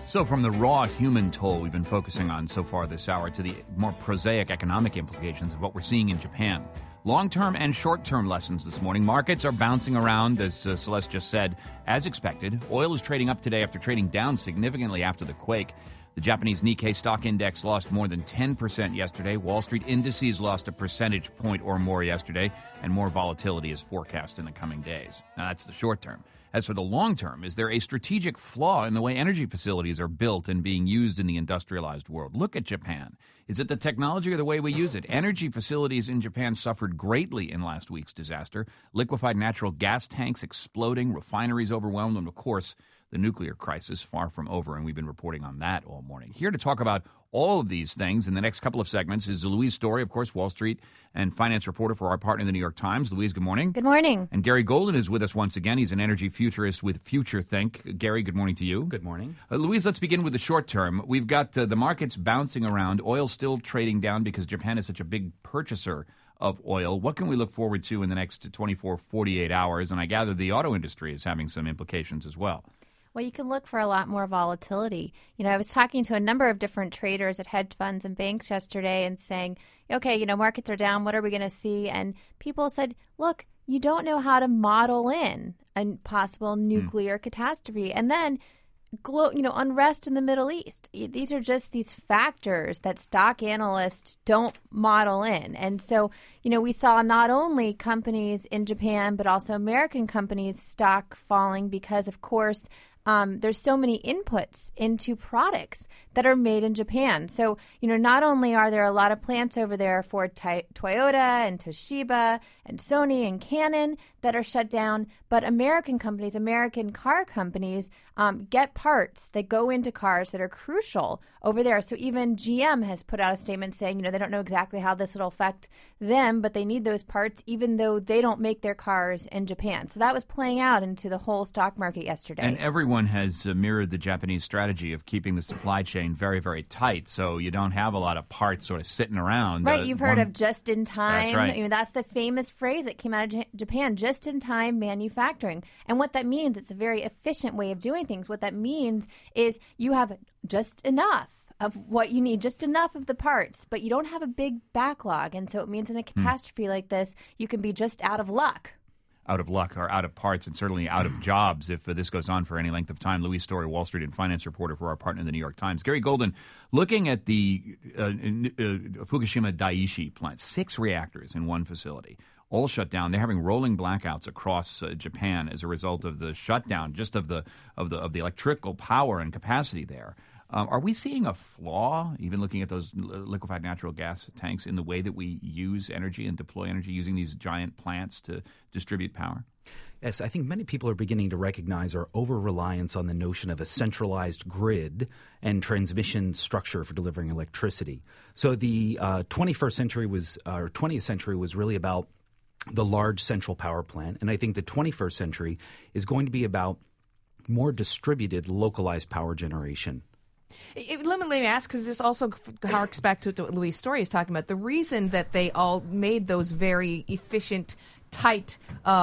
So from the raw human toll we've been focusing on so far this hour to the more prosaic economic implications of what we're seeing in Japan. Long-term and short-term lessons this morning. Markets are bouncing around, as Celeste just said, as expected. Oil is trading up today after trading down significantly after the quake. The Japanese Nikkei stock index lost more than 10% yesterday. Wall Street indices lost a percentage point or more yesterday, and more volatility is forecast in the coming days. Now, that's the short term. As for the long term, is there a strategic flaw in the way energy facilities are built and being used in the industrialized world? Look at Japan. Is it the technology or the way we use it? Energy facilities in Japan suffered greatly in last week's disaster. Liquefied natural gas tanks exploding, refineries overwhelmed, and of course, the nuclear crisis far from over, and we've been reporting on that all morning. Here to talk about all of these things in the next couple of segments is Louise Story, of course, Wall Street and finance reporter for our partner, the New York Times. Louise, good morning. Good morning. And Gary Golden is with us once again. He's an energy futurist with FutureThink. Gary, good morning to you. Good morning. Louise, let's begin with the short term. We've got the markets bouncing around, oil still trading down because Japan is such a big purchaser of oil. What can we look forward to in the next 24, 48 hours? And I gather the auto industry is having some implications as well. Well, you can look for a lot more volatility. I was talking to a number of different traders at hedge funds and banks yesterday and saying, okay, markets are down. What are we going to see? And people said, look, you don't know how to model in a possible nuclear catastrophe. And then unrest in the Middle East. These are just these factors that stock analysts don't model in. And so, we saw not only companies in Japan, but also American companies' stock falling because, of course, there's so many inputs into products that are made in Japan. So, not only are there a lot of plants over there for Toyota and Toshiba and Sony and Canon that are shut down, but American companies, American car companies, get parts that go into cars that are crucial over there. So even GM has put out a statement saying, they don't know exactly how this will affect them, but they need those parts even though they don't make their cars in Japan. So that was playing out into the whole stock market yesterday. And everyone has mirrored the Japanese strategy of keeping the supply chain very, very tight. So you don't have a lot of parts sort of sitting around. Right. You've heard of just in time. That's right. That's the famous phrase that came out of Japan, just in time manufacturing. And what that means, it's a very efficient way of doing things. What that means is you have just enough of what you need, just enough of the parts, but you don't have a big backlog. And so it means in a catastrophe like this, you can be just out of luck. Out of luck or out of parts and certainly out of jobs if this goes on for any length of time. Louise Story, Wall Street and finance reporter for our partner, the New York Times. Gary Golden, looking at the Fukushima Daiichi plant, 6 reactors in one facility, all shut down. They're having rolling blackouts across Japan as a result of the shutdown, just of the electrical power and capacity there. Are we seeing a flaw, even looking at those liquefied natural gas tanks, in the way that we use energy and deploy energy using these giant plants to distribute power? Yes, I think many people are beginning to recognize our over-reliance on the notion of a centralized grid and transmission structure for delivering electricity. So the 20th century was really about the large central power plant, and I think the 21st century is going to be about more distributed, localized power generation. Let me ask, because this also harks back to what Louise Story is talking about. The reason that they all made those very efficient, tight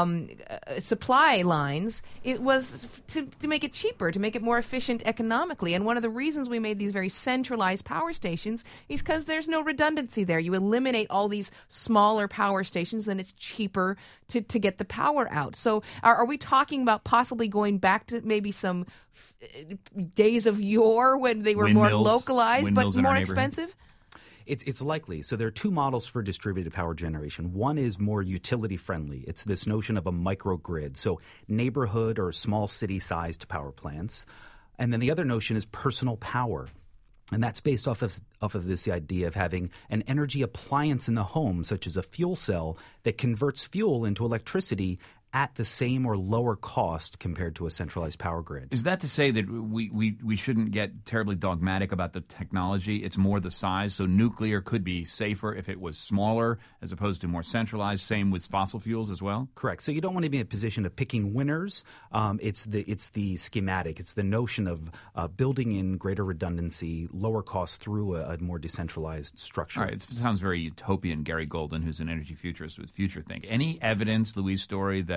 supply lines, it was to make it cheaper, to make it more efficient economically. And one of the reasons we made these very centralized power stations is because there's no redundancy there. You eliminate all these smaller power stations, then it's cheaper to get the power out. So are we talking about possibly going back to maybe some days of yore when they were more localized but more expensive? It's likely. So there are 2 models for distributed power generation. One is more utility friendly. It's this notion of a microgrid, so neighborhood or small city-sized power plants. And then the other notion is personal power. And that's based off of this idea of having an energy appliance in the home, such as a fuel cell that converts fuel into electricity at the same or lower cost compared to a centralized power grid. Is that to say that we shouldn't get terribly dogmatic about the technology? It's more the size. So nuclear could be safer if it was smaller as opposed to more centralized. Same with fossil fuels as well? Correct. So you don't want to be in a position of picking winners. It's the schematic. It's the notion of building in greater redundancy, lower cost through a more decentralized structure. All right. It sounds very utopian, Gary Golden, who's an energy futurist with FutureThink. Any evidence, Louise Story, that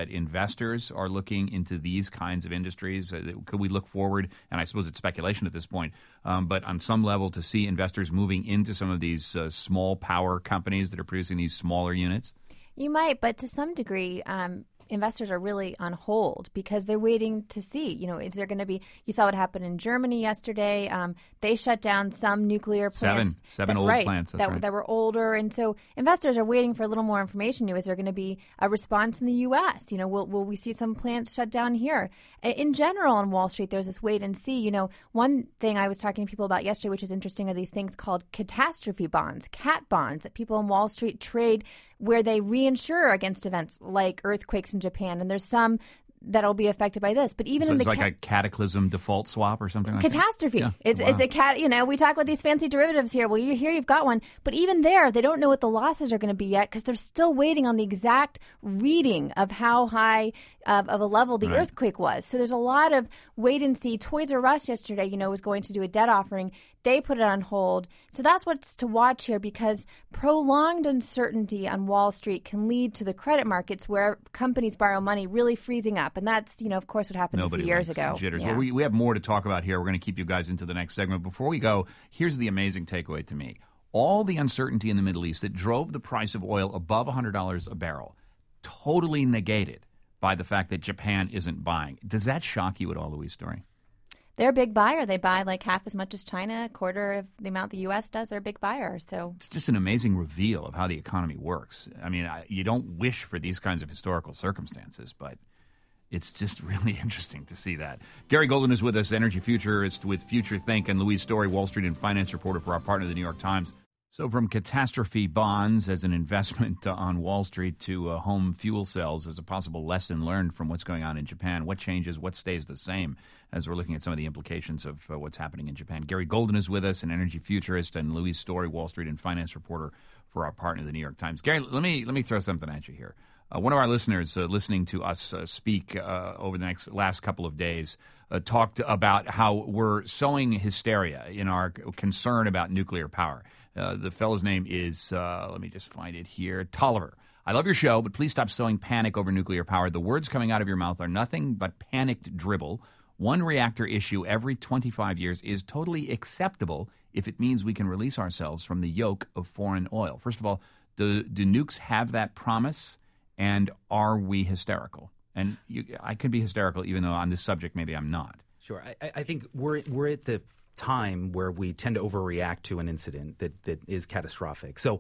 that investors are looking into these kinds of industries? Could we look forward, and I suppose it's speculation at this point, but on some level to see investors moving into some of these small power companies that are producing these smaller units? You might, but to some degree, investors are really on hold because they're waiting to see, is there going to be, you saw what happened in Germany yesterday. They shut down some nuclear plants. Seven old plants. That were older. And so investors are waiting for a little more information. Is there going to be a response in the U.S.? Will we see some plants shut down here? In general, on Wall Street, there's this wait and see. One thing I was talking to people about yesterday, which is interesting, are these things called catastrophe bonds, CAT bonds, that people on Wall Street trade where they reinsure against events like earthquakes in Japan. And there's some that'll be affected by this. But even so in it's like a cataclysm default swap or something like catastrophe. that? It's a cat. We talk about these fancy derivatives here. Well, you've got one. But even there, they don't know what the losses are going to be yet because they're still waiting on the exact reading of how high of a level the earthquake was. So there's a lot of wait and see. Toys R Us yesterday, was going to do a debt offering. They put it on hold. So that's what's to watch here because prolonged uncertainty on Wall Street can lead to the credit markets where companies borrow money really freezing up. And that's, of course, what happened a few years ago. Jitters. Yeah. Well, we have more to talk about here. We're going to keep you guys into the next segment. Before we go, here's the amazing takeaway to me. All the uncertainty in the Middle East that drove the price of oil above $100 a barrel, totally negated by the fact that Japan isn't buying. Does that shock you at all, Louise Story? They're a big buyer. They buy like half as much as China, a quarter of the amount the U.S. does. They're a big buyer. So it's just an amazing reveal of how the economy works. I mean, you don't wish for these kinds of historical circumstances, but it's just really interesting to see that. Gary Golden is with us, energy futurist with Future Think, and Louise Story, Wall Street and finance reporter for our partner, the New York Times. So from catastrophe bonds as an investment on Wall Street to home fuel cells as a possible lesson learned from what's going on in Japan, what changes, what stays the same as we're looking at some of the implications of what's happening in Japan. Gary Golden is with us, an energy futurist, and Louise Story, Wall Street and finance reporter for our partner, the New York Times. Gary, let me throw something at you here. One of our listeners listening to us speak over the last couple of days talked about how we're sowing hysteria in our concern about nuclear power. The fellow's name is, let me just find it here, Tolliver. I love your show, but please stop sowing panic over nuclear power. The words coming out of your mouth are nothing but panicked dribble. One reactor issue every 25 years is totally acceptable if it means we can release ourselves from the yoke of foreign oil. First of all, do nukes have that promise, and are we hysterical? And I could be hysterical even though on this subject maybe I'm not. Sure. I think we're at the time where we tend to overreact to an incident that is catastrophic. So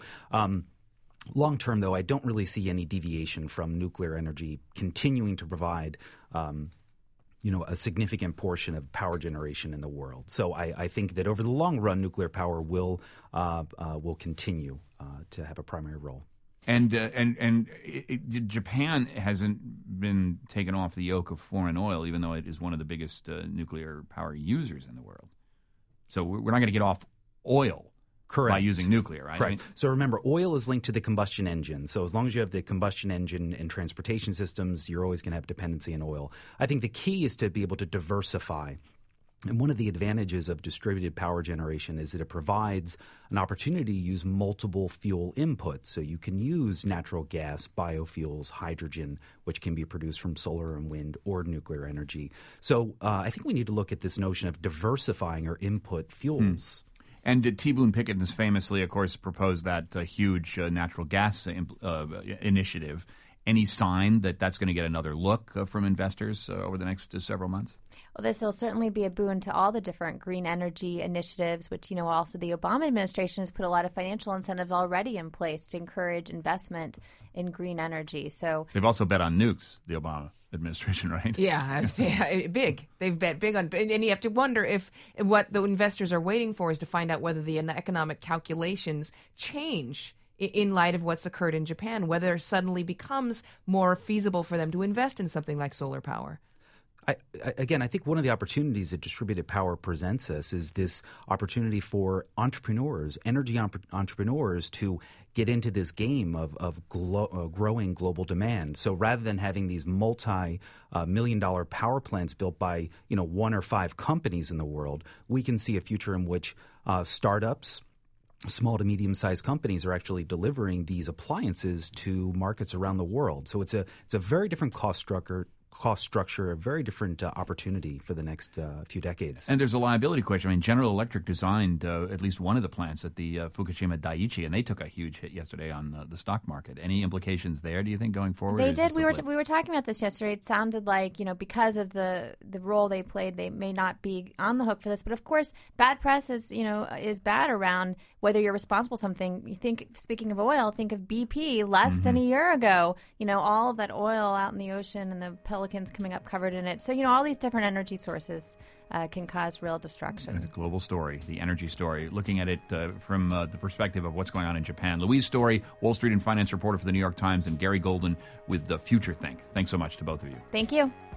long term, though, I don't really see any deviation from nuclear energy continuing to provide a significant portion of power generation in the world. So I think that over the long run, nuclear power will continue to have a primary role. And Japan hasn't been taken off the yoke of foreign oil, even though it is one of the biggest nuclear power users in the world. So we're not going to get off oil. Correct. By using nuclear, right? Correct. So remember, oil is linked to the combustion engine. So as long as you have the combustion engine and transportation systems, you're always going to have dependency on oil. I think the key is to be able to diversify. And one of the advantages of distributed power generation is that it provides an opportunity to use multiple fuel inputs. So you can use natural gas, biofuels, hydrogen, which can be produced from solar and wind or nuclear energy. So I think we need to look at this notion of diversifying our input fuels. And T. Boone Pickett has famously, of course, proposed that huge natural gas initiative. Any sign that that's going to get another look from investors over the next several months? Well, this will certainly be a boon to all the different green energy initiatives, which, also the Obama administration has put a lot of financial incentives already in place to encourage investment in green energy. So they've also bet on nukes, the Obama administration, right? Yeah, big. They've bet big on, and you have to wonder if what the investors are waiting for is to find out whether the economic calculations change in light of what's occurred in Japan, whether it suddenly becomes more feasible for them to invest in something like solar power. I think one of the opportunities that distributed power presents us is this opportunity for entrepreneurs, energy entrepreneurs, to get into this game of growing global demand. So rather than having these multi-million-dollar power plants built by one or five companies in the world, we can see a future in which startups small to medium-sized companies are actually delivering these appliances to markets around the world. So it's a very different cost structure, a very different opportunity for the next few decades. And there's a liability question. I mean, General Electric designed at least one of the plants at the Fukushima Daiichi, and they took a huge hit yesterday on the stock market. Any implications there, do you think, going forward? They did. We were talking about this yesterday. It sounded like, because of the role they played, they may not be on the hook for this. But of course, bad press is bad around whether you're responsible for something. You think, speaking of oil, think of BP less than a year ago. All of that oil out in the ocean and the pelicans coming up covered in it. So, all these different energy sources can cause real destruction. The global story, the energy story, looking at it from the perspective of what's going on in Japan. Louise Story, Wall Street and finance reporter for the New York Times, and Gary Golden with the Future Think. Thanks so much to both of you. Thank you.